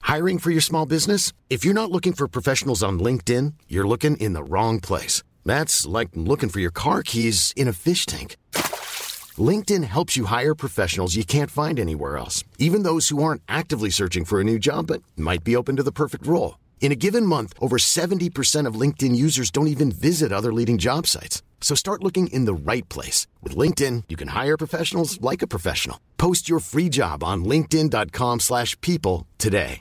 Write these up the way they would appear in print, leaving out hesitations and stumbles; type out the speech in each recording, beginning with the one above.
Hiring for your small business? If you're not looking for professionals on LinkedIn, you're looking in the wrong place. That's like looking for your car keys in a fish tank. LinkedIn helps you hire professionals you can't find anywhere else, even those who aren't actively searching for a new job but might be open to the perfect role. In a given month, over 70% of LinkedIn users don't even visit other leading job sites. So start looking in the right place. With LinkedIn, you can hire professionals like a professional. Post your free job on linkedin.com/people today.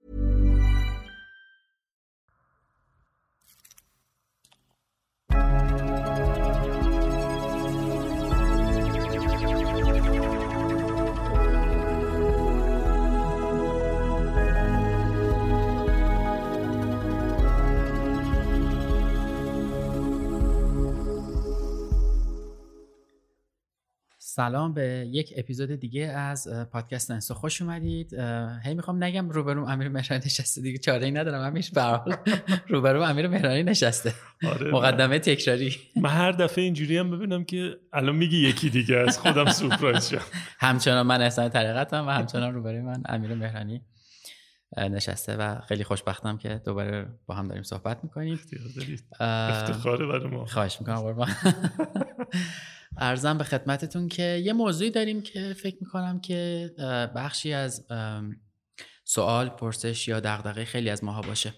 سلام به یک اپیزود دیگه از پادکست انسو خوش اومدید. هی میخوام نگم روبروم امیر مهرانی نشسته، دیگه چاره‌ای ندارم، همیشه به هر حال روبروم امیر مهرانی نشسته. آره، مقدمه تکراری. من هر دفعه اینجوری هم ببینم که الان میگی یکی دیگه از خودم سورپرایز شدم. همچنان من احسان طریقتم و همچنان روبروی من امیر مهرانی نشسته و خیلی خوشبختم که دوباره با هم داریم صحبت میکنیم. افتخاره برای ما. خواهش میکنم قربان. عرضم به خدمتتون که یه موضوعی داریم که فکر میکنم که بخشی از سوال، پرسش یا دغدغه خیلی از ماها باشه.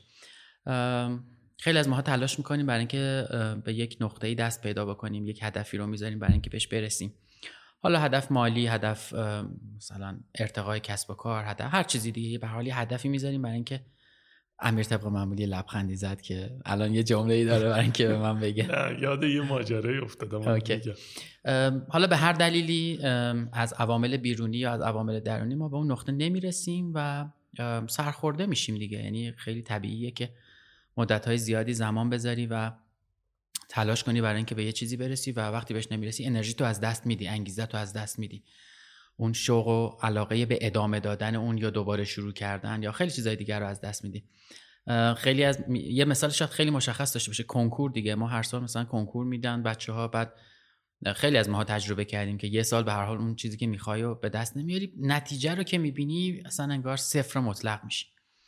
خیلی از ماها تلاش میکنیم برای اینکه به یک نقطه‌ای دست پیدا بکنیم، یک هدفی رو میذاریم برای اینکه بهش برسیم. حالا هدف مالی، هدف مثلا ارتقای کسب و کار، هدف هر چیزی دیگه، به هر حال هدفی میذاریم برای اینکه امیر طبق معمولی لبخندی زد که الان یه جمله‌ای داره برای اینکه به من بگه. نه، یاد یه ماجرایی افتادم. حالا به هر دلیلی از عوامل بیرونی یا از عوامل درونی ما به اون نقطه نمیرسیم و سرخورده میشیم دیگه. یعنی خیلی طبیعیه که مدت‌های زیادی زمان بذاری و تلاش کنی برای اینکه به یه چیزی برسی و وقتی بهش نمیرسی انرژی تو از دست میدی، انگیزه تو از دست میدی، اون شوق و علاقه به ادامه دادن اون یا دوباره شروع کردن یا خیلی چیزای دیگر رو از دست میدی. خیلی از یه مثال شاید خیلی مشخص داشته باشه، کنکور دیگه. ما هر سال مثلا کنکور میدن بچه‌ها، بعد خیلی از ماها تجربه کردیم که یه سال به هر حال اون چیزی که می‌خوای رو به دست نمیاری، نتیجه رو که می‌بینی اصلا انگار صفر مطلق میشی.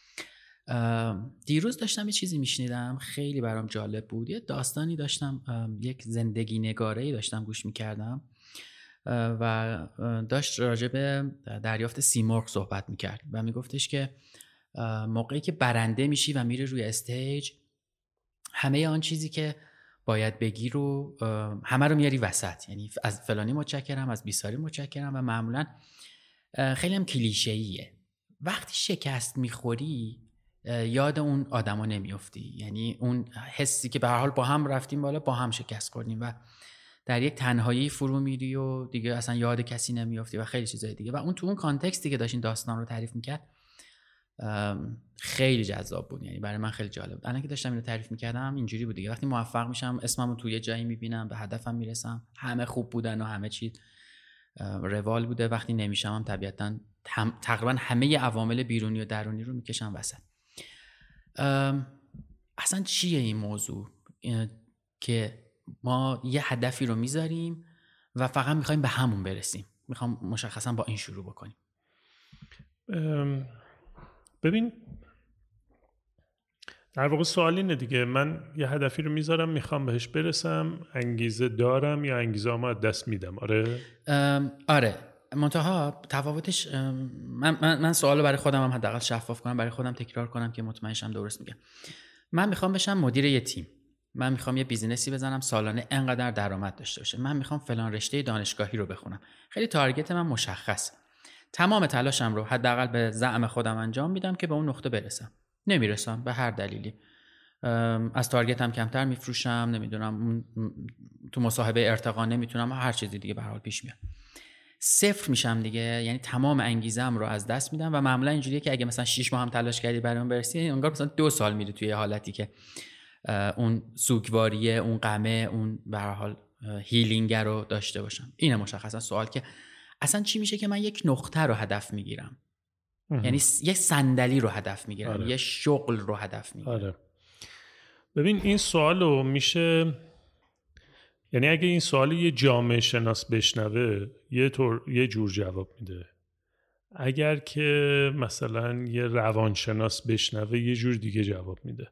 دیروز داشتم یه چیزی میشنیدم خیلی برام جالب بود. یه داستانی داشتم، یک زندگی نگاره‌ای داشتم گوش می‌کردم و داشت راجع به دریافت سیمرغ صحبت می‌کرد و میگفتش که موقعی که برنده میشی و میری روی استیج، همه آن چیزی که باید بگی رو همه رو میاری وسط. یعنی از فلانی متشکرم، از بیساری متشکرم و معمولا خیلی هم کلیشه‌ایه. وقتی شکست میخوری یاد اون آدما نمیافتی، یعنی اون حسی که به هر حال با هم رفتیم بالا، با هم شکست خوردیم و در یک تنهایی فرو میری و دیگه اصلا یاد کسی نمیافتی و خیلی چیزای دیگه. و اون تو اون کانتکستی که داشت این داستان رو تعریف میکرد خیلی جذاب بود، یعنی برای من خیلی جالب. الان که داشتم اینو تعریف میکردم اینجوری بود دیگه. وقتی موفق میشم، اسممو توی یه جایی میبینم، به هدفم میرسم، همه خوب بودن و همه چی روال بوده. وقتی نمیشم هم طبیعتاً تقریبا همه عوامل بیرونی و درونی رو میکشم وسط. اصلا چیه این موضوع که ما یه هدفی رو میذاریم و فقط میخوایم به همون برسیم؟ میخوام مشخصا با این شروع بکنیم. ببین، در واقع سوال اینه دیگه، من یه هدفی رو میذارم، میخوام بهش برسم، انگیزه دارم یا انگیزه ما از دست میدم؟ آره. منتها تفاوتش، من سوالو برای خودم هم حداقل شفاف کنم، برای خودم تکرار کنم که مطمئن شم درست میگم. من میخوام بشم مدیر یه تیم، من میخوام یه بیزینسی بزنم سالانه انقدر درآمد داشته باشه، من میخوام فلان رشته دانشگاهی رو بخونم. خیلی تارگت من مشخص، تمام تلاشم رو حداقل به زعم خودم انجام میدم که به اون نقطه برسم. نمیرسم به هر دلیلی، از تارگتم کمتر میفروشم، نمیدونم تو مصاحبه ارتقا نمیتونم، هر چیزی دیگه به هر حال پیش میاد. صفر میشم دیگه، یعنی تمام انگیزم رو از دست میدم و معمولا اینجوریه که اگه مثلا 6 ماه هم تلاش کردی برای اون برسی، انگار مثلا 2 سال میری توی حالتی که اون سوگواریه، اون غمه، اون به هر حال هیلینگ رو داشته باشم. اینه مشخصا سوال که اصلا چی میشه که من یک نقطه رو هدف میگیرم، یعنی یک صندلی رو هدف میگیرم، آره. یه شغل رو هدف میگیرم. آره. ببین این سوالو میشه، یعنی اگه این سوال یه جامعه شناس بشنوه یه جور جواب میده، اگر که مثلا یه روانشناس بشنوه یه جور دیگه جواب میده.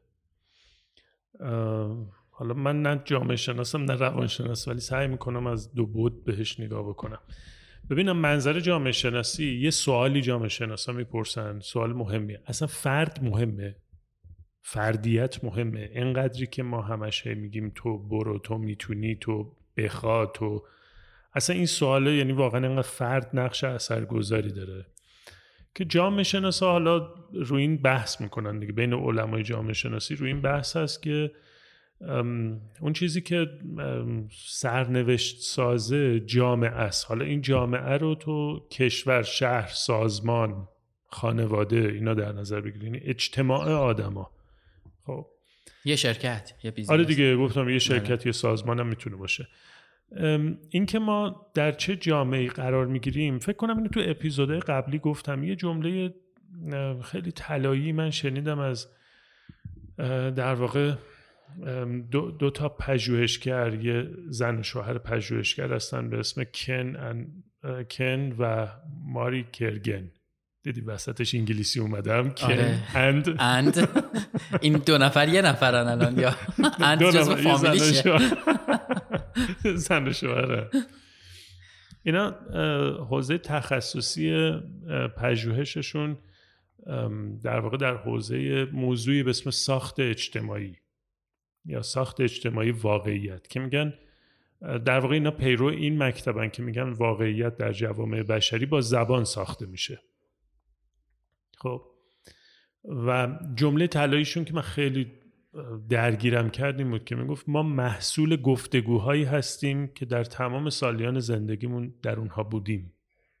حالا من نه جامعه شناسم نه روانشناس، ولی سعی میکنم از دو بعد بهش نگاه بکنم. ببینم منظر جامعه شناسی، یه سوالی جامعه شناسا میپرسن، سوال مهمیه، اصلا فرد مهمه، فردیت مهمه، اینقدری که ما همش میگیم تو برو، تو میتونی، تو بخوا، تو اصلا این سواله، یعنی واقعا اینقدر فرد نقش اثرگذاری داره که جامعه شناسا حالا روی این بحث میکنن دیگه، بین علمای جامعه شناسی روی این بحث هست که اون چیزی که سرنوشت سازه جامعه است. حالا این جامعه رو تو کشور، شهر، سازمان، خانواده اینا در نظر بگیرین، اجتماع آدما. خب یه شرکت، یه بیزنس. آره دیگه گفتم یه شرکت، یه سازمان هم میتونه باشه. این که ما در چه جامعه‌ای قرار میگیریم، فکر کنم اینو تو اپیزودهای قبلی گفتم، یه جمله خیلی طلایی من شنیدم از در واقع دو تا پژوهشگر، یه زن و شوهر پژوهشگر هستن به اسم کن و ماری کرگن. دیدی وسطش انگلیسی اومدم، کن اند این دو نفر یه نفرن الان، یا اند جزو فامیلیشه، زن و شوهره. اینا حوزه تخصصی پژوهششون در واقع در حوزه موضوعی به اسم ساخت اجتماعی یا ساخت اجتماعی واقعیت، که میگن در واقع اینا پیرو این مکتبن که میگن واقعیت در جوامع بشری با زبان ساخته میشه. خب و جمله طلاییشون که من خیلی درگیرم کردیم بود که میگفت ما محصول گفتگوهایی هستیم که در تمام سالیان زندگیمون در اونها بودیم.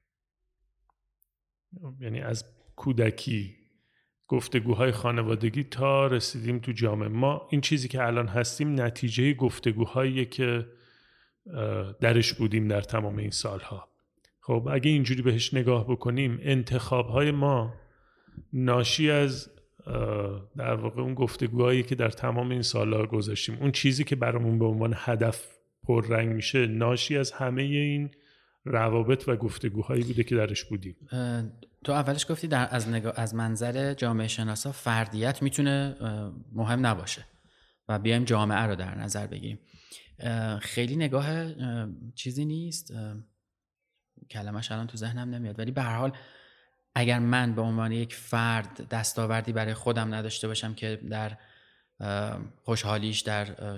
یعنی از کودکی، گفتگوهای خانوادگی تا رسیدیم تو جامعه، ما این چیزی که الان هستیم نتیجه گفتگوهاییه که درش بودیم در تمام این سالها. خب اگه اینجوری بهش نگاه بکنیم، انتخابهای ما ناشی از در واقع اون گفتگوهایی که در تمام این سالها گذاشتیم، اون چیزی که برامون به عنوان هدف پررنگ میشه، ناشی از همه این روابط و گفتگوهایی بوده که درش بودیم. تو اولش گفتی از منظر جامعه شناسا فردیت میتونه مهم نباشه و بیایم جامعه رو در نظر بگیریم. خیلی نگاه چیزی نیست، کلمش الان تو ذهنم نمیاد، ولی به هر حال اگر من به عنوان یک فرد دستاوردی برای خودم نداشته باشم که در خوشحالیش، در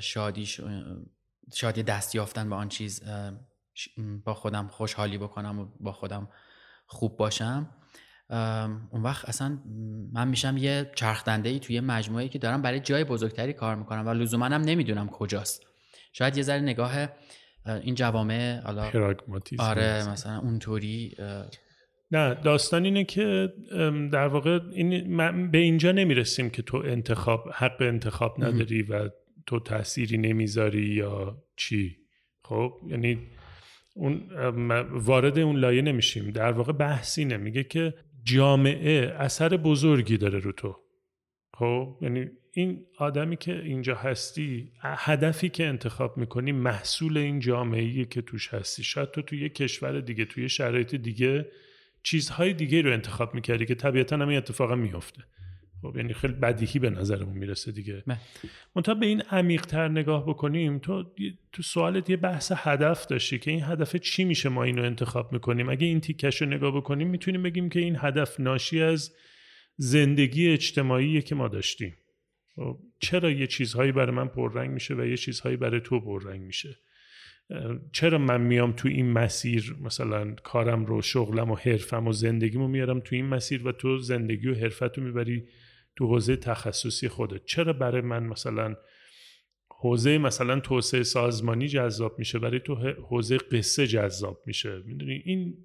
شادی دست یافتن به آن چیز با خودم خوشحالی بکنم و با خودم خوب باشم، اون وقت اصلا من میشم یه چرخدنده‌ای توی مجموعه‌ای که دارم برای جای بزرگتری کار میکنم و لزوما هم نمیدونم کجاست. شاید یه ذره نگاه این جوامع پراگماتیسم، آره مثلا اونطوری. نه، داستان اینه که در واقع به اینجا نمیرسیم که تو حق انتخاب نداری و تو تأثیری نمیذاری یا چی. خب یعنی اون وارد اون لایه نمیشیم. در واقع بحث اینه، میگه که جامعه اثر بزرگی داره رو تو. خب یعنی این آدمی که اینجا هستی، هدفی که انتخاب میکنی محصول این جامعه‌ای که توش هستی. شاید تو توی یه کشور دیگه، توی شرایط دیگه چیزهای دیگه رو انتخاب میکردی که طبیعتاً هم این اتفاقا میفته. خب یعنی خیلی بدیهی به نظرمون میرسه دیگه. منتها به این عمیق‌تر نگاه بکنیم، تو سوالت یه بحث هدف داشتی که این هدف چی میشه ما اینو انتخاب میکنیم. اگه این تیکش رو نگاه بکنیم میتونیم بگیم که این هدف ناشی از زندگی اجتماعیه که ما داشتیم. خب چرا یه چیزهایی برای من پررنگ میشه و یه چیزهایی برای تو پررنگ میشه؟ چرا من میام تو این مسیر، مثلا کارم رو، شغلم و حرفم و زندگیمو میارم تو این مسیر و تو زندگی و حرفتو میبری تو حوزه تخصصی خودت؟ چرا برای من مثلا حوزه مثلا توسعه سازمانی جذاب میشه، برای تو حوزه قصه جذاب میشه؟ میدونی این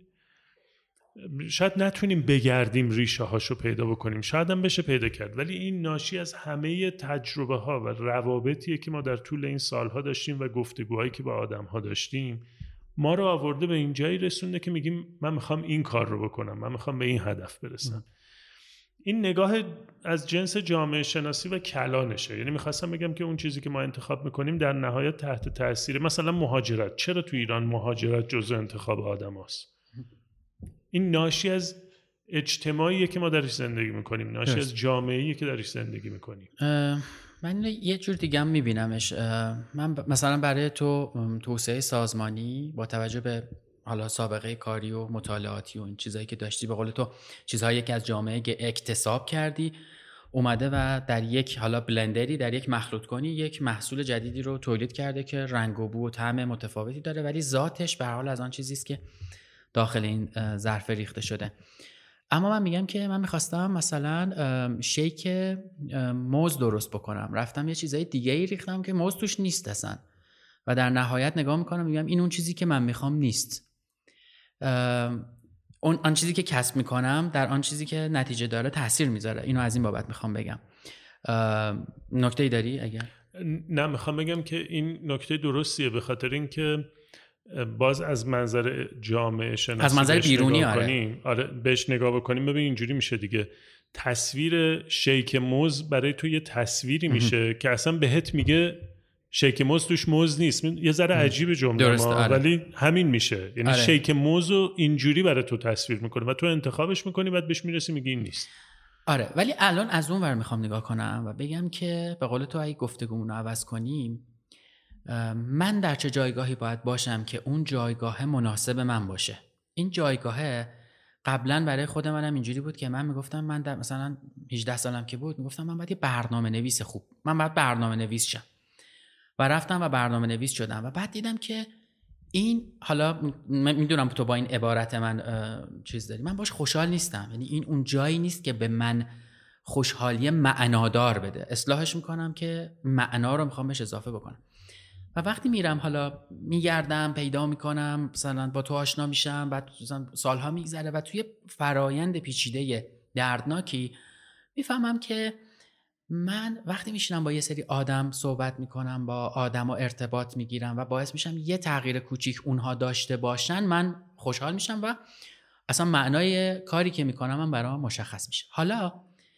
شاید نتونیم بگردیم ریشه هاشو پیدا بکنیم، شاید هم بشه پیدا کرد، ولی این ناشی از همه تجربه ها و روابطیه که ما در طول این سالها داشتیم و گفتگوهایی که با آدم ها داشتیم، ما رو آورده به این جایی رسونده که میگیم من میخوام این کار رو بکنم، من میخوام به این هدف برسم. این نگاه از جنس جامعه شناسی و کلانشه. یعنی میخواستم بگم که اون چیزی که ما انتخاب میکنیم در نهایت تحت تاثیر، مثلا مهاجرت. چرا تو ایران مهاجرت جزء انتخاب آدم هست؟ این ناشی از اجتماعیه که ما درش زندگی میکنیم، ناشی از جامعه‌ایه که درش زندگی میکنیم. من یه جور دیگه هم میبینمش. من مثلا برای تو توسعه سازمانی با توجه به حالا سابقه کاری و مطالعاتی و این چیزایی که داشتی، به قول تو چیزهایی که از جامعه اکتساب کردی اومده و در یک حالا بلندری، در یک مخلوط کنی، یک محصول جدیدی رو تولید کرده که رنگ و بو و طعم متفاوتی داره، ولی ذاتش به هر حال از آن چیزی است که داخل این ظرف ریخته شده. اما من میگم که من میخواستم مثلا شیک موز درست بکنم، رفتم یه چیزای دیگه ای ریختم که موز توش نیست اصلا و در نهایت نگاه میکنم میگم این اون چیزی که من میخوام نیست. آن چیزی که کسب میکنم در آن چیزی که نتیجه داره تاثیر میذاره. اینو از این بابت میخوام بگم. نکته‌ای داری اگر؟ نه، میخوام بگم که این نکته درستیه، به خاطر اینکه باز از منظر جامعه شناسی، از منظر بیرونی آره بهش نگاه بکنیم، ببین اینجوری میشه دیگه. تصویر شیک موز برای تو یه تصویری میشه که اصلا بهت میگه شیک موز توش موز نیست. یه ذره عجیب جمله ما، ولی همین میشه. یعنی شیک موزو اینجوری برای تو تصویر میکنه و تو انتخابش میکنی، بعد بهش میرسی میگی این نیست. آره، ولی الان از اون ور میخوام نگاه کنم و بگم که به قول تو اگه گفتگومون رو عوض کنیم، من در چه جایگاهی باید باشم که اون جایگاه مناسب من باشه. این جایگاه قبلا برای خود منم اینجوری بود که من میگفتم، من در مثلا 18 سالم که بود میگفتم من باید یه برنامه نویس خوب، من باید برنامه نویس شم و رفتم و برنامه نویس شدم و بعد دیدم که این، حالا میدونم تو با این عبارت من چیز داری، من باش خوشحال نیستم. یعنی این اون جایی نیست که به من خوشحالی معنادار بده. اصلاحش میکنم که معنا رو میخوام بهش اضافه بکنم و وقتی میرم حالا میگردم پیدا میکنم، مثلا با تو آشنا میشم، بعد سالها میگذره و توی فرایند پیچیده دردناکی میفهمم که من وقتی میشینم با یه سری آدم صحبت میکنم، با آدم و ارتباط میگیرم و باعث میشم یه تغییر کوچیک اونها داشته باشن، من خوشحال میشم و اصلا معنای کاری که میکنم من برام مشخص میشه. حالا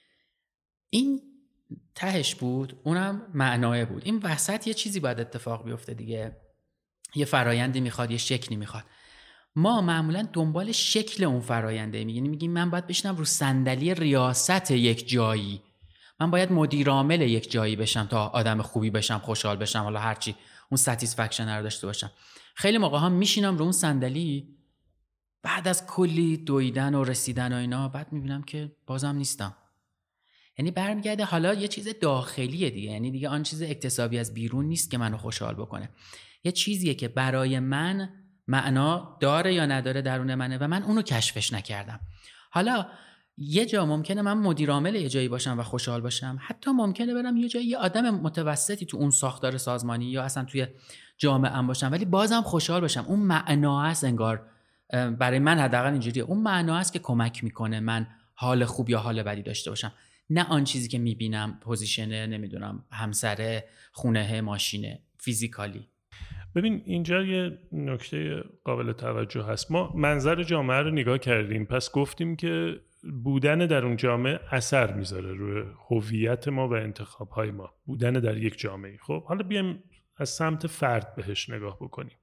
این تهش بود، اونم معنای بود. این وسط یه چیزی باید اتفاق بیفته دیگه، یه فرایندی میخواد، یه شکلی میخواد. ما معمولا دنبال شکل اون فراینده میگیم من باید بشینم رو صندلی ریاست یک جایی، من باید مدیر عامل یک جایی بشم تا آدم خوبی بشم، خوشحال بشم، حالا هرچی اون ساتیسفکشن رو داشته باشم. خیلی موقع ها میشینم رو اون صندلی، بعد از کلی دویدن و رسیدن و اینا، بعد میبینم که بازم نیستم. یعنی برمیگرده حالا یه چیز داخلیه دیگه، یعنی دیگه آن چیز اکتسابی از بیرون نیست که منو خوشحال بکنه، یه چیزیه که برای من معنا داره یا نداره درون منه و من اونو کشفش نکردم. حالا یه جا ممکنه من مدیر عامل یه جایی باشم و خوشحال باشم، حتی ممکنه برم یه جایی یه آدم متوسطی تو اون ساختار سازمانی یا اصلا توی جامعه ام باشم ولی بازم خوشحال باشم. اون معنا هست، انگار برای من حداقل اینجوریه، اون معنا هست که کمک میکنه من حال خوب یا حال بدی داشته باشم، نه آن چیزی که میبینم، پوزیشنه، نمیدونم همسره، خونه، ماشینه، فیزیکالی. ببین اینجا یه نکته قابل توجه هست. ما منظر جامعه رو نگاه کردیم، پس گفتیم که بودن در اون جامعه اثر میذاره روی هویت ما و انتخاب‌های ما، بودن در یک جامعه. خب حالا بیایم از سمت فرد بهش نگاه بکنیم.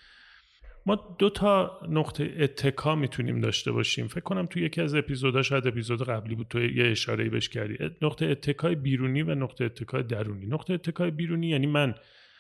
ما 2 تا نقطه اتکا میتونیم داشته باشیم. فکر کنم تو یکی از اپیزودها، شاید اپیزود قبلی بود، تو یه اشاره‌ای بهش کردی. نقطه اتکای بیرونی و نقطه اتکای درونی. نقطه اتکای بیرونی یعنی من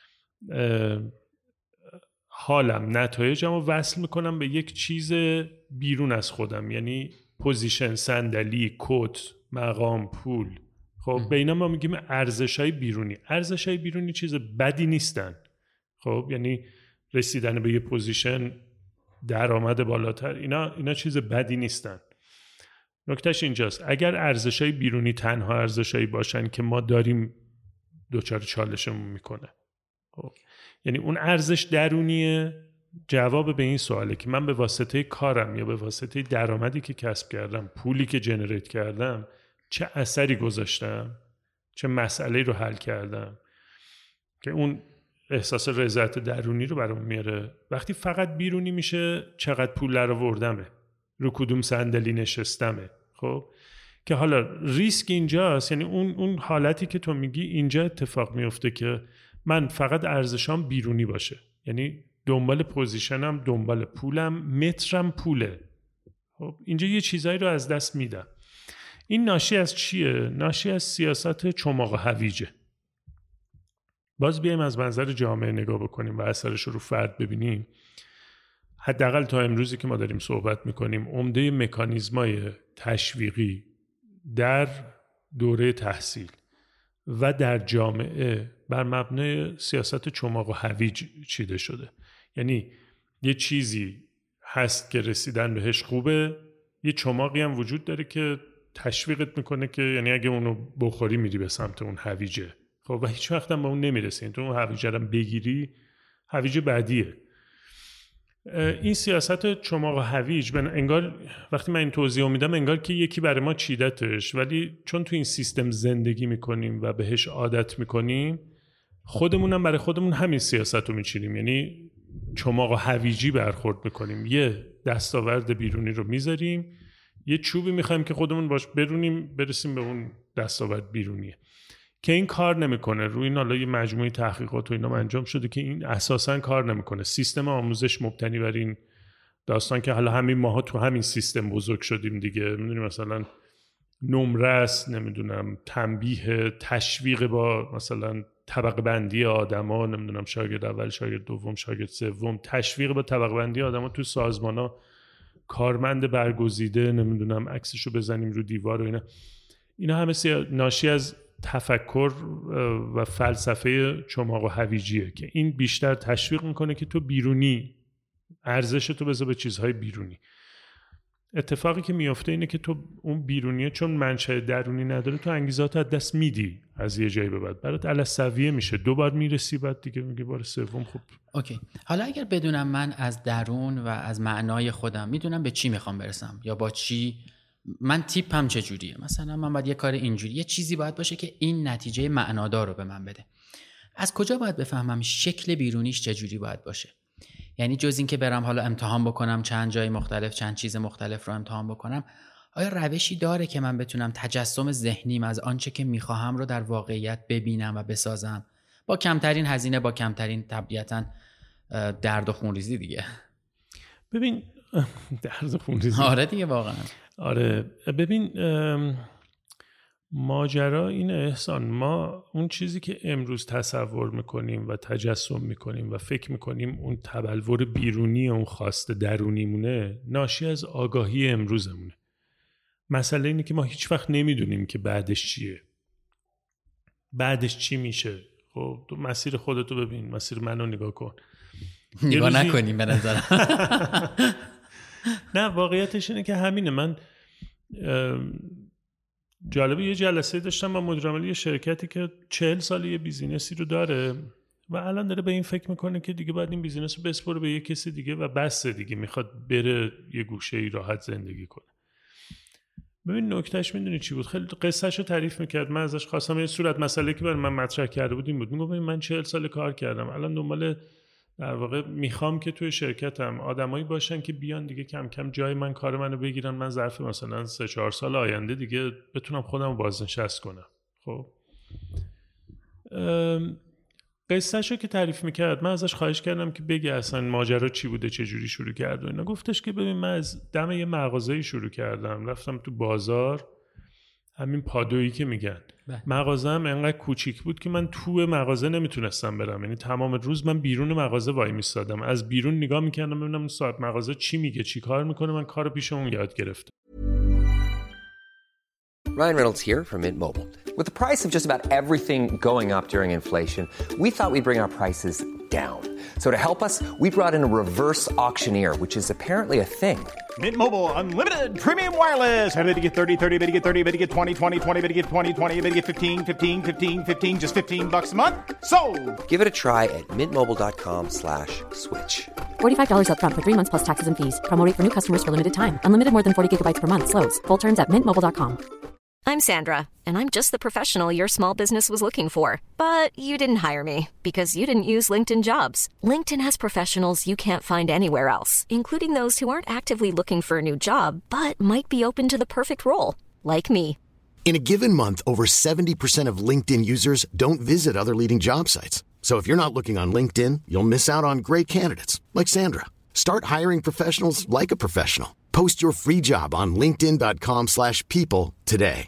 حالم، نتایجمو وصل میکنم به یک چیز بیرون از خودم، یعنی پوزیشن، صندلی، کت، مقام، پول. خب به اینا ما میگیم ارزش‌های بیرونی. ارزش‌های بیرونی چیز بدی نیستن. خب یعنی رسیدن به یه پوزیشن، درآمد بالاتر، اینا چیز بدی نیستن. نکتهش اینجاست، اگر ارزش‌های بیرونی تنها ارزش‌هایی باشن که ما داریم دوچار چالشمون میکنه. خب یعنی اون ارزش درونیه، جواب به این سواله که من به واسطه کارم یا به واسطه درآمدی که کسب کردم، پولی که جنریت کردم، چه اثری گذاشتم، چه مسئله‌ای رو حل کردم که اون احساس رضایت درونی رو برام میاره. وقتی فقط بیرونی میشه، چقدر پول درآوردمه، رو کدوم صندلی نشستمه. خب که حالا ریسک اینجاست، یعنی اون حالتی که تو میگی اینجا اتفاق میفته که من فقط ارزشام بیرونی باشه، یعنی دنبال پوزیشنم، دنبال پولم، مترم پوله. خب اینجا یه چیزایی رو از دست میدم. این ناشی از چیه؟ ناشی از سیاست چماق و هویجه. باز بیایم از منظر جامعه نگاه بکنیم و اثرش رو فرد ببینیم. حداقل تا امروزی که ما داریم صحبت میکنیم عمده مکانیزمای تشویقی در دوره تحصیل و در جامعه بر مبنای سیاست چماق و هویج چیده شده. یعنی یه چیزی هست که رسیدن بهش خوبه، یه چماقی هم وجود داره که تشویقت میکنه که یعنی اگه اونو بخوری میری به سمت اون هویجه. خب و هیچ وقت هم به اون نمیرسی. تو اون هویجه رو بگیری هویج بعدیه. این سیاست چماق و هویج انگار وقتی من این توضیح میدم انگار که یکی برای ما چیدتش، ولی چون تو این سیستم زندگی میکنیم و بهش عادت میکنیم خودمونم برای خودمون همین سیاست رو میچینیم. یعنی چماق و هویجی برخورد میکنیم. یه دستاورد بیرونی رو میذاریم، یه چوبی میخوایم که خودمون باش برونیم برسیم به اون دستاورد بیرونیه که این کار نمیکنه. روی این حالا یه مجموعه تحقیقات و اینا انجام شده که این اساساً کار نمیکنه. سیستم آموزش مبتنی بر این داستان که حالا همین ماها تو همین سیستم بزرگ شدیم دیگه. میدونیم مثلا نمره است، نمیدونم تنبیه، تشویق با مثلا طبقه بندی آدما، نمیدونم شاگرد اول، شاگرد دوم، شاگرد سوم، تشویق با طبقه بندی آدما تو سازمانا، کارمند برگزیده، نمیدونم عکسشو بزنیم رو دیوار و اینا همه ناشی از تفکر و فلسفه چماق و هویجیه که این بیشتر تشویق میکنه که تو بیرونی ارزش تو بذار به چیزهای بیرونی. اتفاقی که میفته اینه که تو اون بیرونیه چون منشأ درونی نداره تو انگیزات از دست میدی. از یه جایی به بعد برات علسویه میشه، دوبار میرسی بعد دیگه میگه بار سوم خب اوکی. حالا اگر بدونم من از درون و از معنای خودم میدونم به چی میخوام برسم یا با چی من تیپم چجوریه، مثلا من باید یه کار اینجوری، یه چیزی باید باشه که این نتیجه معنادار رو به من بده. از کجا باید بفهمم شکل بیرونیش چجوری باید باشه؟ یعنی جز این که برم حالا امتحان بکنم چند جای مختلف، چند چیز مختلف رو امتحان بکنم، آیا روشی داره که من بتونم تجسم ذهنیم از آنچه که میخواهم رو در واقعیت ببینم و بسازم با کمترین هزینه، با کمترین طبیعتاً درد و خونریزی دیگه؟ ببین درد و خونریزی آره دیگه واقعا. آره ببین ماجرا این احسان، ما اون چیزی که امروز تصور میکنیم و تجسم میکنیم و فکر میکنیم اون تبلور بیرونی اون خواست درونیمونه ناشی از آگاهی امروزمونه. مسئله اینه که ما هیچ وقت نمیدونیم که بعدش چیه، بعدش چی میشه. خب تو مسیر خودتو ببین، مسیر منو نگاه کن. نگاه نکنیم به نظرم. نه واقعیتش اینه که همینه. من جالبه یه جلسه داشتم با مدیر عامل یه شرکتی که 40 سال یه بیزینسی رو داره و الان داره به این فکر میکنه که دیگه باید این بیزینس رو بسپره به یه کسی دیگه و بس دیگه، میخواد بره یه گوشه‌ای راحت زندگی کنه. ببین نکتهش میدونی چی بود؟ خیلی قصه‌شو تعریف میکرد. من ازش خواستم یه صورت مسئله که برای من مطرح کرده بود این بود. میگم من 40 سال کار کردم، الان دنبال در واقع میخوام که توی شرکتم آدمایی باشن که بیان دیگه کم کم جای من کار منو بگیرن، من ظرف مثلا 3-4 سال آینده دیگه بتونم خودم رو بازنشست کنم. خب قصه‌شو که تعریف میکرد من ازش خواهش کردم که بگه اصلا ماجرا چی بوده، چه جوری شروع کرد و اینا. گفتش که ببین من از دم یه مغازه‌ای شروع کردم، رفتم تو بازار، همین پادویی که میگن، مغازه‌ام انقدر کوچیک بود که من تو مغازه نمیتونستم برم. یعنی تمام روز من بیرون مغازه وای میستادم، از بیرون نگاه میکردم ببینم صاحب مغازه چی میگه، چی کار میکنه، من کارو پیش اون یاد گرفتم. Ryan Reynolds here from Mint Mobile. With the price of just about everything going up during inflation, we thought we'd bring our prices down. So to help us, we brought in a reverse auctioneer, which is apparently a thing. Mint Mobile Unlimited Premium Wireless. How to get 30, 30, how to get 30, how to get 20, 20, 20, how to get 20, 20, how to get 15, 15, 15, 15, just $15 a month? Sold! Give it a try at mintmobile.com/switch. $45 up front for 3 months plus taxes and fees. Promo rate for new customers for limited time. Unlimited more than 40 gigabytes per month. Slows full terms at mintmobile.com. I'm Sandra, and I'm just the professional your small business was looking for. But you didn't hire me because you didn't use LinkedIn Jobs. LinkedIn has professionals you can't find anywhere else, including those who aren't actively looking for a new job, but might be open to the perfect role, like me. In a given month, over 70% of LinkedIn users don't visit other leading job sites. So if you're not looking on LinkedIn, you'll miss out on great candidates like Sandra. Start hiring professionals like a professional. Post your free job on linkedin.com/people today.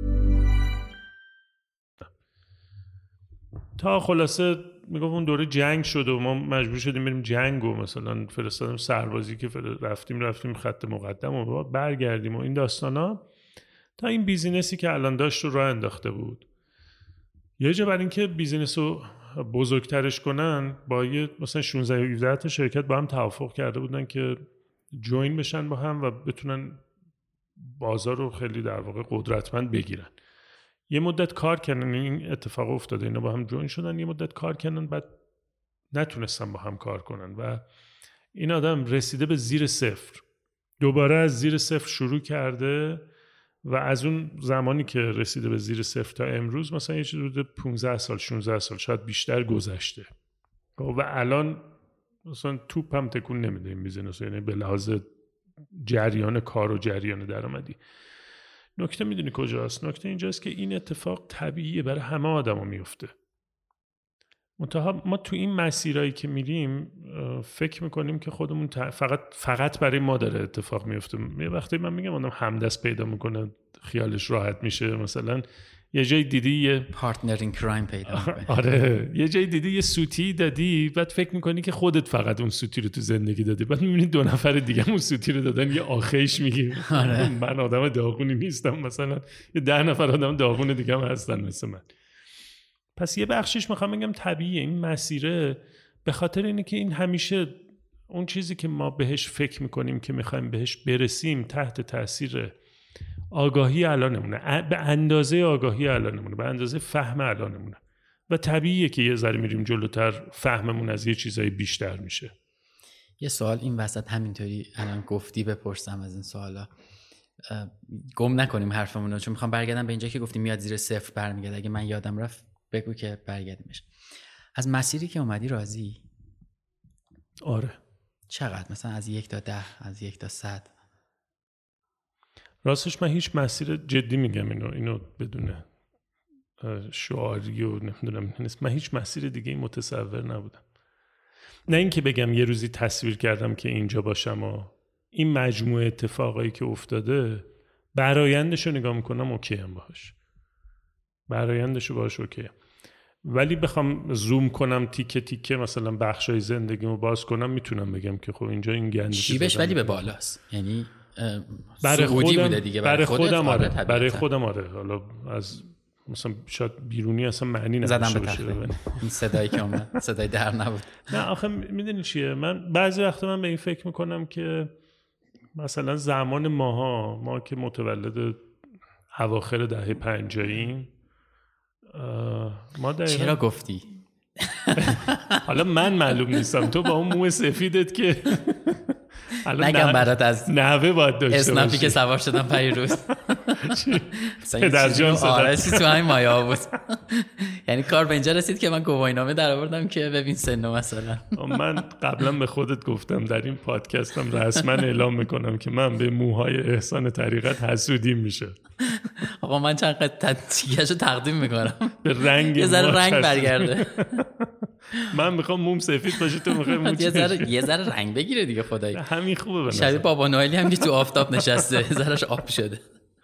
تا خلاصه میگم اون دوره جنگ شد و ما مجبور شدیم بریم جنگ و مثلا فرستادیم سربازی که رفتیم خط مقدم و برگردیم و این داستانا، تا این بیزینسی که الان داشت رو راه انداخته بود. یه جا برای اینکه بیزینس رو بزرگترش کنن با یه مثلا 16 تا شرکت با هم توافق کرده بودن که جوین بشن با هم و بتونن بازار رو خیلی در واقع قدرتمند بگیرن. یه مدت کار کردن، این اتفاق افتاده، اینا با هم جوین شدن، یه مدت کار کردن، بعد نتونستن با هم کار کنن و این آدم رسیده به زیر صفر، دوباره از زیر صفر شروع کرده و از اون زمانی که رسیده به زیر صفر تا امروز مثلا یه چیز حدود 15 سال 16 سال شاید بیشتر گذشته و الان مثلا توپ هم تکون نمیده این بیزنس، یعنی به لحاظ جریان کار و جریان درآمدی. نکته میدونی کجاست؟ نکته اینجاست که این اتفاق طبیعیه، برای همه آدما میفته. منتها ما تو این مسیرایی که میریم فکر میکنیم که خودمون فقط برای ما داره اتفاق میفته. یه وقتی من میگم آدم همدست پیدا میکنه خیالش راحت میشه، مثلا یه جای دیدی یه پارتنر این کرایم پیدا میکنی. آره، یه جای دیدی یه سوتی دادی، بعد فکر میکنی که خودت فقط اون سوتی رو تو زندگی دادی، بعد میبینی 2 نفر دیگه اون سوتی رو دادن، یه آخیش میگی آره. من آدم داغونی نیستم، مثلا یه 10 نفر آدم داغون دیگه هم هستن مثل من. پس یه بخشش میخوام بگم طبیعیه این مسیره، به خاطر اینه که این همیشه اون چیزی که ما بهش فکر میکنیم که میخوایم بهش برسیم تحت تاثیر آگاهی الانمونه، به اندازه آگاهی الانمونه، به اندازه فهم الانمونه و طبیعیه که یه ذره میریم جلوتر فهممون از یه چیزای بیشتر میشه. یه سوال این وسط همینطوری الان گفتی بپرسم از این سوالا، گم نکنیم حرفمون رو، چون میخوام برگردم به اینجا که گفتی میاد زیر صفر برمیگرده. اگه من یادم رفت بگو که برگردیمش. از مسیری که اومدی راضی؟ آره. چقدر؟ مثلا از 1 تا 10، از 1 تا 100؟ راستش من هیچ مسیر جدی میگم اینو بدون شعاری و نمیدونم نیست، من هیچ مسیر دیگه متصور نبودم. نه اینکه بگم یه روزی تصویر کردم که اینجا باشم و این مجموعه اتفاقایی که افتاده برآیندش رو نگاه میکنم اوکی هم باهاش، برآیندش رو باهاش اوکی، ولی بخوام زوم کنم تیکه تیکه مثلا بخشای زندگیمو باز کنم میتونم بگم که خب اینجا این گندی شیبش ولی به بالاست، یعنی برای خودم بوده دیگه، برای خودم آره، برای خودم آره، حالا از مثلا شاید بیرونی اصلا معنی نداشته باشه این صدایی که اومد صدای در نبود. نه آخه میدونی چیه، من بعضی وقتا من به این فکر میکنم که مثلا زمان ما که متولد اواخر دهه 50 ما چرا گفتی؟ حالا من معلوم نیستم، تو با اون مو سفیدت که نگم برات از نحوه باید داشته باشی. اسنپی که سوار شدم پیروز پدر جان آرسی تو همین مایا بود. یعنی کار به اینجا رسید که من گواهینامه در آوردم که ببین سنو مثلا. من قبلا به خودت گفتم در این پادکستم رسما اعلام میکنم که من به موهای احسان طریقت حسودیم میشه. آقا من چند قد تیکشو تقدیم میکنم به رنگ یه ذره رنگ برگرده. من میخوام موم سفید باشه، تو میخوای موم یه ذره رنگ بگیره دیگه خدایی. همین خوبه بنظر. شبیه بابا نوئلی هم که تو آفتاب نشسته یه ذرهش آب شده.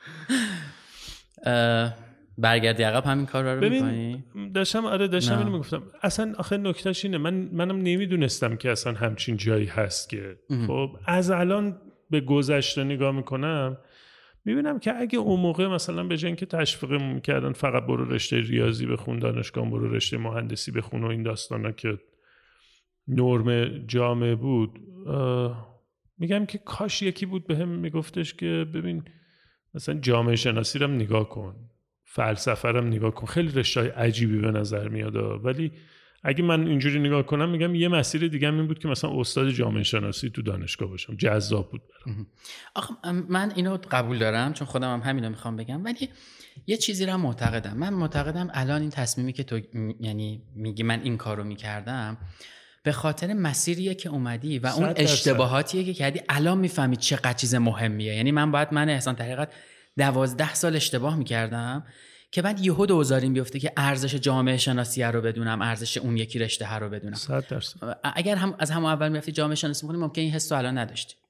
برگردی عقب همین کار رو میکنی؟ داشتم اینو میگفتم. اصلا آخه نکتهش اینه، منم نمیدونستم که اصلا همچین جایی هست که خب از الان به گذشته نگاه میکنم میبینم که اگه اون موقع مثلا به جای اینکه تشویقمون میکردن فقط برو رشته ریاضی بخون، دانشگاه برو رشته مهندسی بخون و این داستانا که نرم جامعه بود، میگم که کاش یکی بود بهم میگفتش که ببین مثلا جامعه شناسی رو نگاه کن، فلسفه رو نگاه کن، خیلی رشته‌های عجیبی به نظر میاد، ولی اگه من اینجوری نگاه کنم میگم یه مسیر دیگه هم این بود که مثلا استاد جامعه شناسی تو دانشگاه باشم، جذاب بود برام. آخه من اینو قبول دارم چون خودم هم همینو میخوام بگم، ولی یه چیزی رو من معتقدم الان این تصمیمی که تو یعنی میگی من این کارو میکردم به خاطر مسیریه که اومدی و اون اشتباهاتیه که کردی الان میفهمی چقدر چیز مهمیه. یعنی من احسان طریقت 12 سال اشتباه میکردم که بعد یهو دوزاریم بیفته که ارزش جامعه شناسی رو بدونم، ارزش اون یکی رشته رو بدونم. 100%. اگر هم از همون اول میرفتی جامعه شناسی می‌خونی ممکن این حسو الان نداشتی.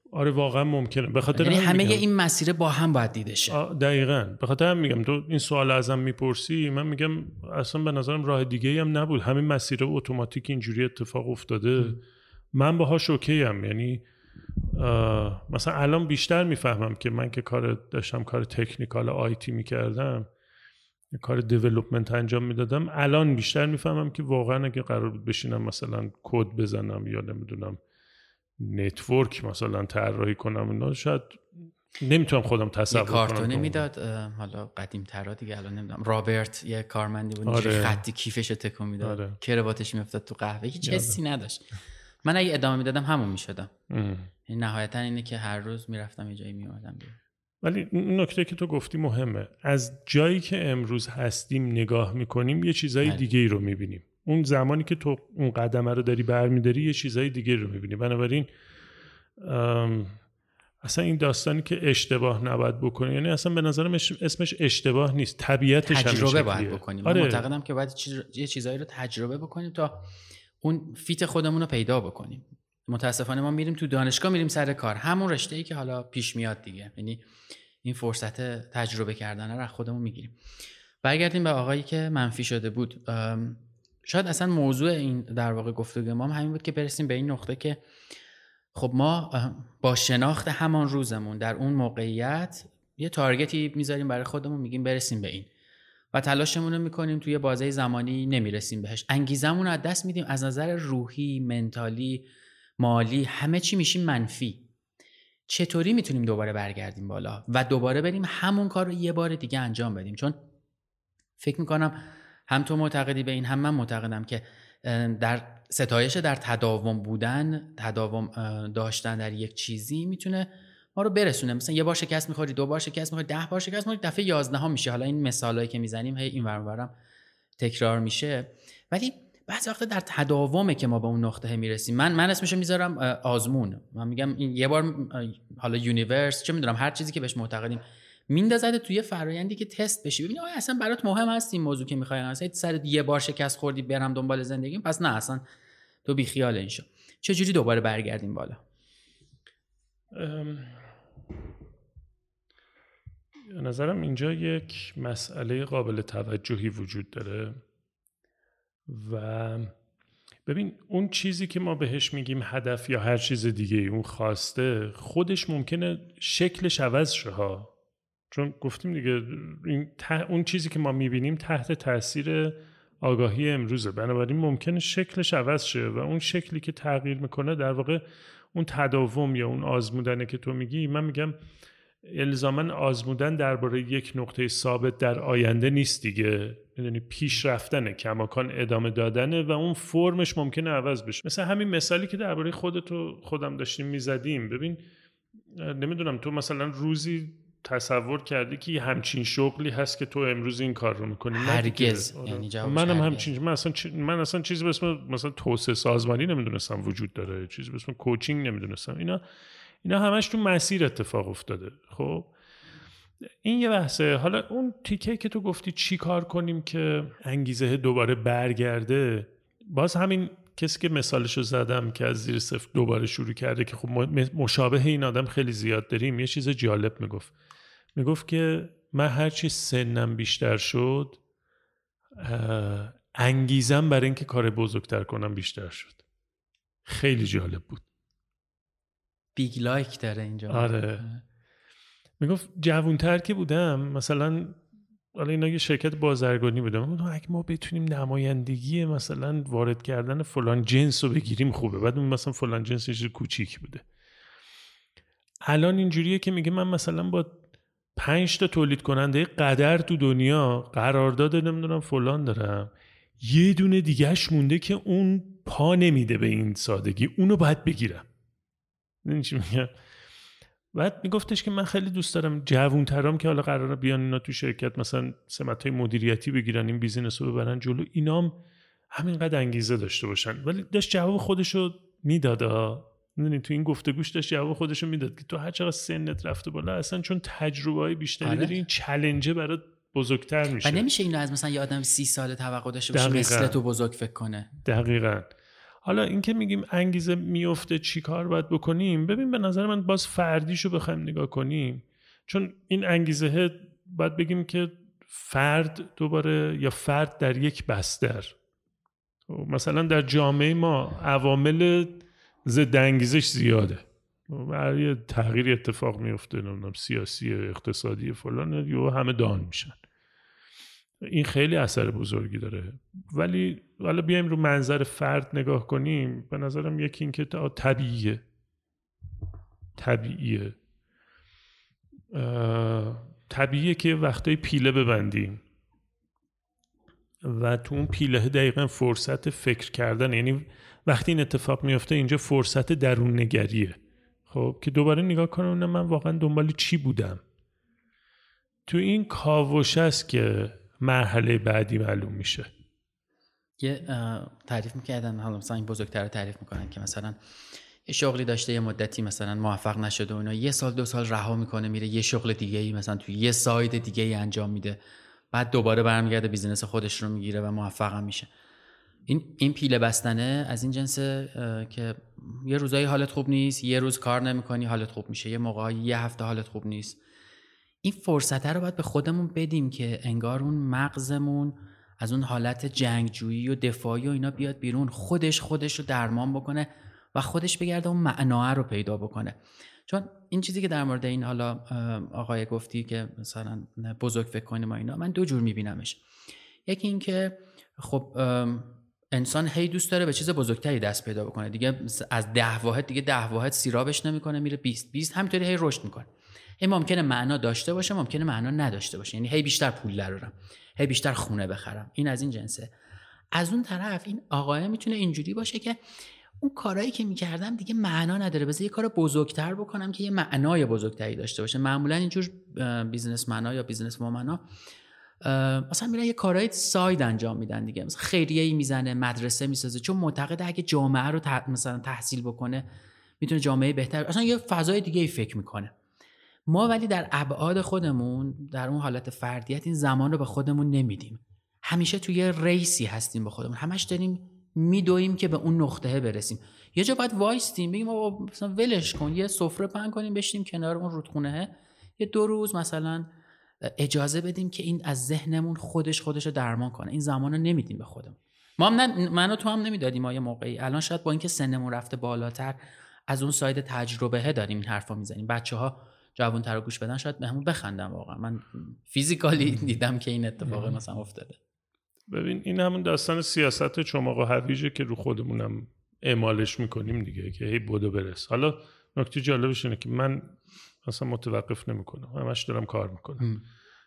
آره واقعا ممکنه. به خاطر یعنی همه میگم. این مسیر با هم باید دیده شه. دقیقاً. به خاطر هم میگم تو این سوال ازم میپرسی، من میگم اصلا به نظرم راه دیگه‌ای هم نبود، همین مسیر اتوماتیک اینجوری اتفاق افتاده. من باهاش اوکی ام. یعنی مثلا الان بیشتر میفهمم که من که داشتم کار تکنیکال آیتی میکردم، کار دیولپمنت انجام میدادم، الان بیشتر میفهمم که واقعا اگه قرار بود بشینم مثلا کد بزنم یا نمیدونم نتورک مثلا طراحی کنم، اینا شاید نمیتونم خودم تصور کنم. یه کارتونی میداد، حالا قدیم ترا دیگه، الان نمیدونم، رابرت یه کارمندی بود اینجوری خطی کیفش تکون میداد، کراواتش میافتاد تو قهوه، هیچ حسی نداشت. من اگه ادامه میدادم همون میشدم. نهایتا اینه که هر روز میرفتم یه جایی میومدم. ولی این نکته که تو گفتی مهمه. از جایی که امروز هستیم نگاه میکنیم یه چیزای دیگه ای رو میبینیم. اون زمانی که تو اون قدمه رو داری برمیداری یه چیزای دیگه رو میبینی. بنابراین اصلا این داستانی که اشتباه نباید بکنی، یعنی اصلا به نظرم اسمش اشتباه نیست، طبیعتش تجربه باید بکنیم. آره. من معتقدم که باید یه چیزایی رو تجربه بکنیم تا اون فیت خودمون رو پیدا بکنیم. متاسفانه ما میریم تو دانشگاه، میریم سر کار، همون رشته‌ای که حالا پیش میاد دیگه، یعنی این فرصت تجربه کردن رو از خودمون میگیریم. برگردیم به آقایی که منفی شده بود. شاید اصلا موضوع این در واقع گفتگو ما همین بود که برسیم به این نقطه که خب ما با شناخت همان روزمون در اون موقعیت یه تارگتی میذاریم برای خودمون، میگیم برسیم به این و تلاشمون رو میکنیم، توی بازه زمانی نمیرسیم بهش، انگیزمون رو از دست میدیم، از نظر روحی، منتالی، مالی، همه چی میشیم منفی. چطوری میتونیم دوباره برگردیم بالا و دوباره بریم همون کار رو یه بار دیگه انجام بدیم؟ چون فکر میکنم هم تو معتقدی به این، هم من معتقدم که در ستایش در تداوم بودن، تداوم داشتن در یک چیزی میتونه ما رو برسونه. مثلا یه بار شکست میخوری، 2 بار شکست میخوری، 10 بار شکست میخوری، دفعه 11 میشه. حالا این مثالایی که میزنیم هی این ور اونورم تکرار میشه، ولی بعضی وقتا در تداومه که ما به اون نقطه میرسیم. من اسمشو میذارم آزمون. من میگم این یه بار حالا یونیورس، چه میدونم، هر چیزی که بهش معتقدیم میندازه توی فرآیندی که تست بشی، ببینی آیا اصلا برات مهم هست این موضوع که میخوای، اصلا سر یه بار شکست خوردی برم دنبال زندگیم، پس نه اصلا تو بی خیال این شو. چجوری دوباره برگردیم بالا؟ به نظرم اینجا یک مسئله قابل توجهی وجود داره و ببین اون چیزی که ما بهش میگیم هدف یا هر چیز دیگه، اون خواسته، خودش ممکنه شکلش عوض شه ها. چون گفتیم دیگه اون چیزی که ما میبینیم تحت تاثیر آگاهی امروزه، بنابراین ممکنه شکلش عوض شه و اون شکلی که تغییر میکنه در واقع اون تداوم یا اون آزمودنه که تو میگی. من میگم الزاماً آزمودن درباره یک نقطه ثابت در آینده نیست دیگه، میدونی، پیش رفتنه، کماکان ادامه دادنه و اون فرمش ممکنه عوض بشه. مثلا همین مثالی که درباره خودم داشتیم میزدیم. ببین نمیدونم تو مثلا روزی تصور کردی که همچین شغلی هست که تو امروز این کار رو میکنی؟ هرگز. یعنی منم همچین، من اصلا چیزی به اسم مثلا توسعه سازمانی نمیدونستم وجود داره، چیزی به اسم کوچینگ نمیدونستم. اینا همش تو مسیر اتفاق افتاده. خب این یه بحثه. حالا اون تیکه که تو گفتی چی کار کنیم که انگیزه دوباره برگرده، باز همین کسی که مثالشو زدم که از زیر صفر دوباره شروع کرده که خب مشابه این آدم خیلی زیاد داریم، یه چیز جالب میگفت که من هرچی سنم بیشتر شد انگیزم برای اینکه کار بزرگتر کنم بیشتر شد. خیلی جالب بود. بیگ لایک داره اینجا. آره. میگفت جوانتر که بودم، مثلا حالا اینا یه شرکت بازرگانی بودم، اگه ما بتونیم نمایندگی مثلا وارد کردن فلان جنس رو بگیریم خوبه. بعد اون مثلا فلان جنس یه چیز کوچیک بوده. الان اینجوریه که میگه من مثلا با 5 تا تولید کننده قدر تو دنیا قرارداد نمیدونم فلان دارم، یه دونه دیگهش مونده که اون پا نمیده به این سادگی، اونو باید بگیرم. این چی میگم؟ بعد میگفتش که من خیلی دوست دارم جوانترام که حالا قراره بیان اینا تو شرکت مثلا سمت‌های مدیریتی بگیرن، این بیزینس رو ببرن جلو، اینام همینقدر انگیزه داشته باشن. ولی داشت جواب خودشو میداد. میدونی تو این گفتگوش داشت جواب خودشو میداد که تو هر چقدر سنت رفته بالا، اصلا چون تجربه‌های بیشتری داری، این چالنجه برات بزرگتر میشه. و نمیشه اینو از مثلا یه آدم 30 ساله توقع داشته باشه مثل تو بزرگ فکر کنه. دقیقاً. حالا این که میگیم انگیزه میفته چی کار باید بکنیم، ببین به نظر من باز فردیشو بخوایم نگاه کنیم، چون این انگیزه باید بگیم که فرد دوباره یا فرد در یک بستر، مثلا در جامعه ما عوامل ضد انگیزش زیاده، برای تغییر اتفاق میفته، نمیدونم سیاسی اقتصادی فلان، یا همه دان میشن، این خیلی اثر بزرگی داره. ولی حالا بیایم رو منظر فرد نگاه کنیم، به نظرم یکی این که طبیعیه که وقتای پیله ببندیم و تو اون پیله دقیقا فرصت فکر کردن، یعنی وقتی این اتفاق میفته اینجا فرصت درون نگریه، خب که دوباره نگاه کنم من واقعا دنبال چی بودم. تو این کاوش است که مرحله بعدی معلوم میشه. یه تعریف میکردن، حالا مثلا این بزرگتر تعریف میکنن که مثلا یه شغلی داشته یه مدتی مثلا موفق نشده و اینا، 1 سال 2 سال رها میکنه میره یه شغل دیگه ای مثلا توی یه ساید دیگه ای انجام میده، بعد دوباره برمیگرده بیزینس خودش رو میگیره و موفق هم میشه. این پیله بستنه از این جنسه که یه روزایی حالت خوب نیست، یه روز کار نمیکنی حالت خوب میشه، یه موقع یه هفته حالت خوب نیست. این فرصت رو باید به خودمون بدیم که انگار اون مغزمون از اون حالت جنگجویی و دفاعی و اینا بیاد بیرون، خودش رو درمان بکنه و خودش بگرده اون معنی رو پیدا بکنه. چون این چیزی که در مورد این حالا آقای گفتی که مثلا بزرگ فکر کنیم و اینا، من 2 جور میبینمش. یکی این که خب انسان هی دوست داره به چیز بزرگتری دست پیدا بکنه دیگه، از 10 واحد دیگه 10 واحد سیرابش نمیکنه، میره 20 همینطوری هی رشد میکنه. این ممکنه معنا داشته باشه، ممکنه معنا نداشته باشه، یعنی هی بیشتر پول درارم، هی بیشتر خونه بخرم، این از این جنسه. از اون طرف این آقای میتونه اینجوری باشه که اون کارهایی که میکردم دیگه معنا نداره، بذار یه کار بزرگتر بکنم که یه معنای بزرگتری داشته باشه. معمولا اینجور بیزنس منا یا بیزنس وومنا مثلا میرن یه کارهای ساید انجام میدن دیگه، مثلا خیریه‌ای میزنه، مدرسه میسازه، چون معتقده اگه جامعه رو مثلا تحصیل بکنه میتونه جامعه بهتر، اصلا یه فضای دیگه ای فکر میکنه. ما ولی در ابعاد خودمون در اون حالت فردیت این زمان رو به خودمون نمیدیم، همیشه توی ریسی هستیم با خودمون، همش داریم میدویم که به اون نقطه برسیم. یه جا باید وایستیم بگیم بابا مثلا ولش کن، یه سفره پهن کنیم بشینیم کنار اون رودخونه، یه 2 روز مثلا اجازه بدیم که این از ذهنمون خودش رو درمان کنه. این زمان رو نمیدیم به خودمون. ما هم من و تو هم نمیدادیم. ما یه موقعی الان شاید با اینکه سنمون رفته بالاتر از اون ساید تجربه داریم این حرفا میزنیم، بچه‌ها جوان‌تر گوش بدن شاید بهمون بخندن. واقعا من فیزیکالی دیدم که این اتفاق مثلا افتاده. ببین این همون داستان سیاست چماق و هویجه که رو خودمونم اعمالش میکنیم دیگه، که هی بدو برس. حالا نکته جالبش اینه که من اصلا متوقف نمیکنم، همش دارم کار میکنم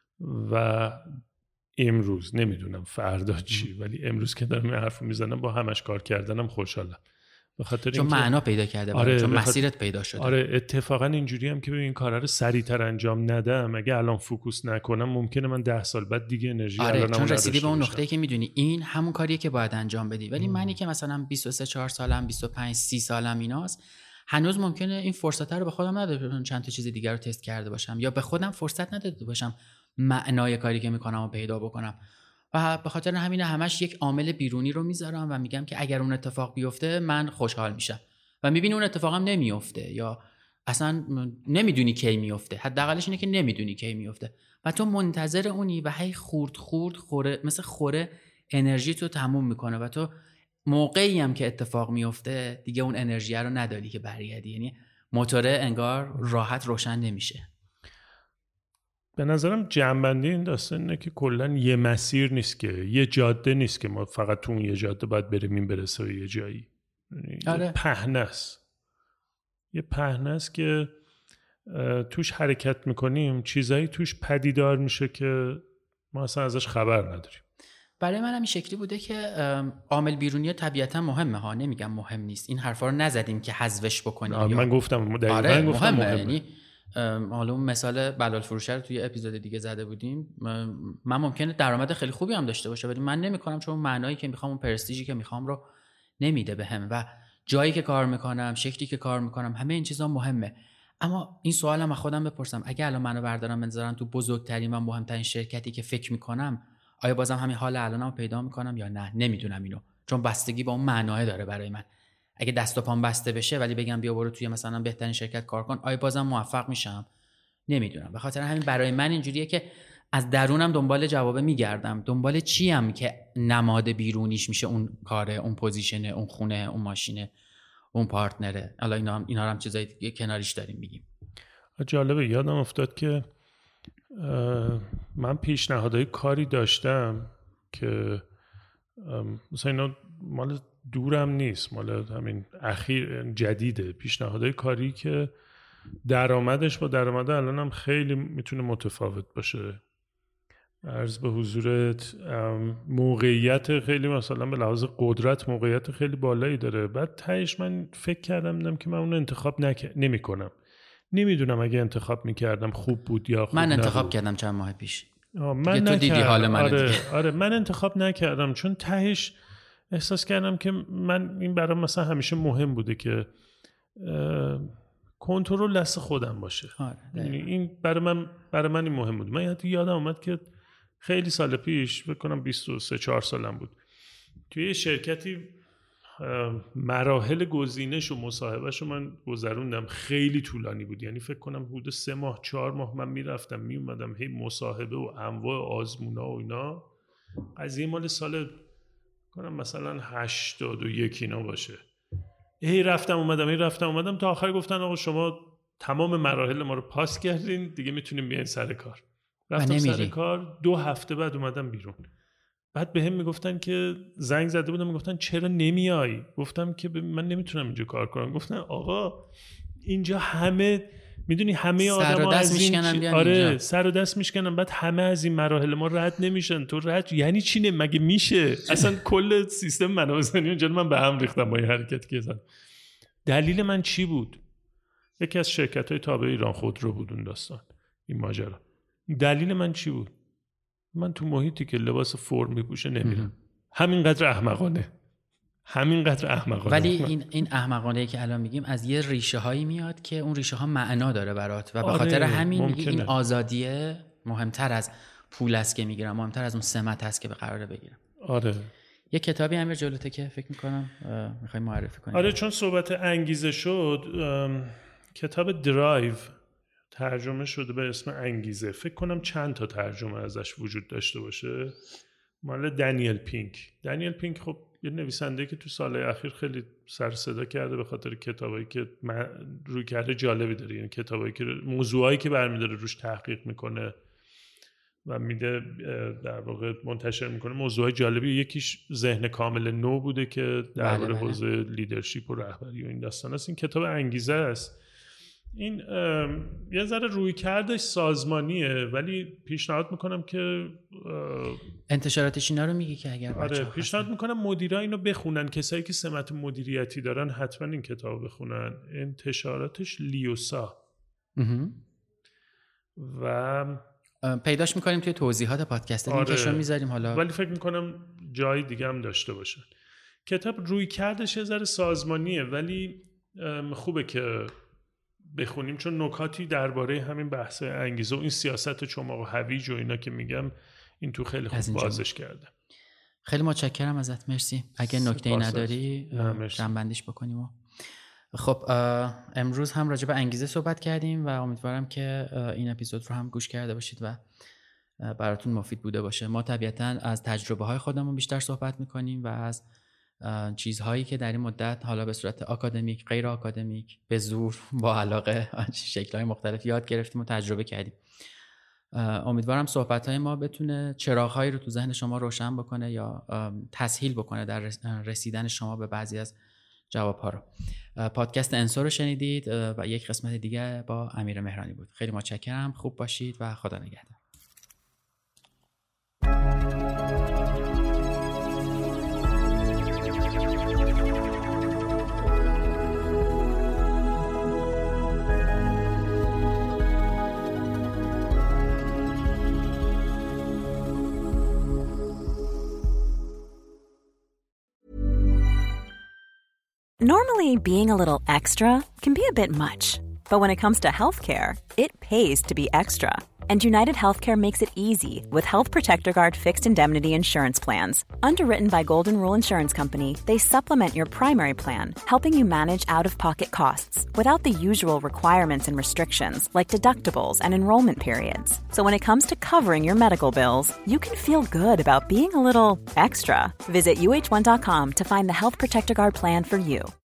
و امروز نمیدونم فردا چی، ولی امروز که دارم این حرفو میزنم با همش کار کردنم خوشحالم، به خاطر چون معنا پیدا کرده، آره، چون مسیرت پیدا شده. آره اتفاقا اینجوری هم که این کارا رو سریعتر انجام ندم، اگه الان فوکوس نکنم ممکنه من 10 سال بعد دیگه انرژی آره، الانم چون رسیدی به اون باشم. نقطه‌ای که میدونی این همون کاریه که باید انجام بدی. ولی منی که مثلا 23 4 سالم، 25 30 سالم ایناست، هنوز ممکنه این فرصت رو به خودم نداده چند تا چیز دیگر رو تست کرده باشم، یا به خودم فرصت نداده باشم معنای کاری که میکنم رو پیدا بکنم. و به خاطر همین همش یک عامل بیرونی رو میذارم و میگم که اگر اون اتفاق بیفته من خوشحال میشم، و میبینی اون اتفاق هم نمیفته یا اصلا نمیدونی کی میفته. حداقلش اینه که نمیدونی کی میفته و تو منتظر اونی و هی خورد خوره، مثل خوره انرژی تو تموم میکنه و تو موقعی هم که اتفاق میفته دیگه اون انرژی رو نداری که برگردی، یعنی موتوره انگار راحت روشن نمیشه. به نظرم جنبندی این داستان اینه که کلا یه مسیر نیست، که یه جاده نیست که ما فقط تو اون یه جاده باید بریم این برسه به یه جایی. آره. یه پهنه است که توش حرکت میکنیم، چیزایی توش پدیدار میشه که ما اصلا ازش خبر نداریم. برای من هم این شکلی بوده که عامل بیرونی طبیعتا مهمه ها، نمیگم مهم نیست، این حرفا رو نزدیم که حذفش بکنیم. من گفتم دقیقاً آره گفتم مهمه. یعنی حالا اون مثال بلال فروشه رو توی اپیزود دیگه زده بودیم، من ممکنه درآمد خیلی خوبی هم داشته باشه ولی من نمیکنم، چون معنایی که میخوام، اون پرستیژی که میخوام رو نمیده بهم، و جایی که کار میکنم، شکلی که کار میکنم، همه این چیزا مهمه. اما این سوالم از خودم بپرسم، اگه الان منو بردارم بذارم تو بزرگترین و مهمترین شرکتی که فکر میکنم، آیا بازم همین حال الانم پیدا میکنم یا نه؟ نمیدونم اینو، چون بستگی با اون معناه داره برای من. اگه دست و پام بسته بشه ولی بگم بیا برو توی مثلا بهترین شرکت کار کن، آیا بازم موفق میشم؟ نمیدونم. به خاطر همین برای من اینجوریه که از درونم دنبال جواب میگردم، دنبال چیم که نماد بیرونیش میشه اون کاره، اون پوزیشنه، اون خونه، اون ماشینه، اون پارتنره. حالا اینا هم چیزای دیگه کناریش داریم میگیم. جالبه، یادم افتاد که من پیشنهادهای کاری داشتم که مثلا اینا مال دورم نیست، مال همین اخیر جدیده، پیشنهادهای کاری که درآمدش با درآمد الانم خیلی میتونه متفاوت باشه. عرض به حضورت موقعیت خیلی مثلا به لحاظ قدرت موقعیت خیلی بالایی داره. بعد تهش من فکر کردم که من اون انتخاب نمی کنم. نمیدونم اگه انتخاب میکردم خوب بود یا خوب من انتخاب نبود. کردم چند ماه پیش. من تو دیدی حال من. آره من انتخاب نکردم چون تهش احساس کردم که من این برام مثلا همیشه مهم بوده که کنترل دست خودم باشه. این برای من این مهم بود. من یادم اومد که خیلی سال پیش فکر کنم 23-4 سالم بود توی یه شرکتی مراحل گزینش و مصاحبهشو من گذروندم، خیلی طولانی بود. یعنی فکر کنم حدود 3 ماه 4 ماه من میرفتم میومدم، هی مصاحبه و انواع آزمونا و اینا. قضیه مال سال کنم مثلا 81 اینا باشه. هی رفتم اومدم تا آخر گفتن آقا شما تمام مراحل ما رو پاس کردین، دیگه میتونیم بیاین سر کار. رفتم سر کار، 2 هفته بعد اومدم بیرون. بعد بهم میگفتن که زنگ زده بودم میگفتن چرا نمیای؟ گفتم که من نمیتونم اینجا کار کنم. گفتن آقا اینجا همه میدونی همه آدما از این سر و دست میشکنن، بعد همه از این مراحل ما رد نمیشن. تو رد یعنی چی؟ مگه میشه؟ اصلا کل سیستم منابع اونجا من به هم ریختم با این حرکت که زدم. دلیل من چی بود؟ یکی از شرکت‌های تابع ایران خودرو بود اون داستان، این ماجرا. دلیل من چی بود؟ من تو محیطی که لباس فرم میپوشه نمیرم. همینقدر احمقانه. ولی این احمقانه‌ای که الان میگیم از یه ریشه هایی میاد که اون ریشه ها معنا داره برات و به خاطر همین میگی این آزادیه مهمتر از پول است که میگیرم، مهمتر از اون سمت است که به قراره بگیرم. آره. یه کتابی امیر جلوته که فکر میکنم میخوای معرفی کنیم. آره چون صحبت انگیزه شد، کتاب درایو ترجمه شده به اسم انگیزه. فکر کنم چند تا ترجمه ازش وجود داشته باشه. مال دانیل پینک خب یه نویسنده که تو سالهای اخیر خیلی سر صدا کرده به خاطر کتابایی که روی کرده جالبی داره. یعنی کتابایی که موضوعایی که برمی‌داره روش تحقیق میکنه و میده در واقع منتشر میکنه موضوعای جالبی. یکیش ذهن کامل نو بوده که در مورد حوزه لیدرشپ و رهبری و این داستان است. این کتاب انگیزه است. این یه ذره روی کردش سازمانیه ولی پیشنهاد میکنم که انتشاراتش اینا رو میگی که اگر پیشنهاد میکنم مدیرا اینو بخونن. کسایی که سمت مدیریتی دارن حتما این کتاب بخونن. انتشاراتش لیوسا و پیداش میکنیم توی توضیحات پادکست لینکشو میذاریم حالا، ولی فکر میکنم جای دیگه هم داشته باشن. کتاب روی کردش یه ذره سازمانیه ولی خوبه که بخونیم چون نکاتی درباره همین بحث انگیزه و این سیاست چماق و هویج و اینا که میگم این تو خیلی خوب بازش کرده. خیلی متشکرم ازت، مرسی. اگه نکته‌ای نداری جمع‌بندیش بکنیم. خب امروز هم راجع به انگیزه صحبت کردیم و امیدوارم که این اپیزود رو هم گوش کرده باشید و براتون مفید بوده باشه. ما طبیعتاً از تجربه‌های خودمون بیشتر صحبت می‌کنیم و از چیزهایی که در این مدت حالا به صورت آکادمیک، غیر آکادمیک، به زور، با علاقه، شکل‌های مختلف یاد گرفتیم و تجربه کردیم. امیدوارم صحبت‌های ما بتونه چراغ‌هایی رو تو ذهن شما روشن بکنه یا تسهیل بکنه در رسیدن شما به بعضی از جواب‌ها رو. پادکست انسو رو شنیدید و یک قسمت دیگه با امیر مهرانی بود. خیلی متشکرم، خوب باشید و خدا نگهدار. Normally, being a little extra can be a bit much, but when it comes to healthcare, it pays to be extra. And United Healthcare makes it easy with Health Protector Guard fixed indemnity insurance plans. Underwritten by Golden Rule Insurance Company, they supplement your primary plan, helping you manage out-of-pocket costs without the usual requirements and restrictions like deductibles and enrollment periods. So when it comes to covering your medical bills, you can feel good about being a little extra. Visit UH1.com to find the Health Protector Guard plan for you.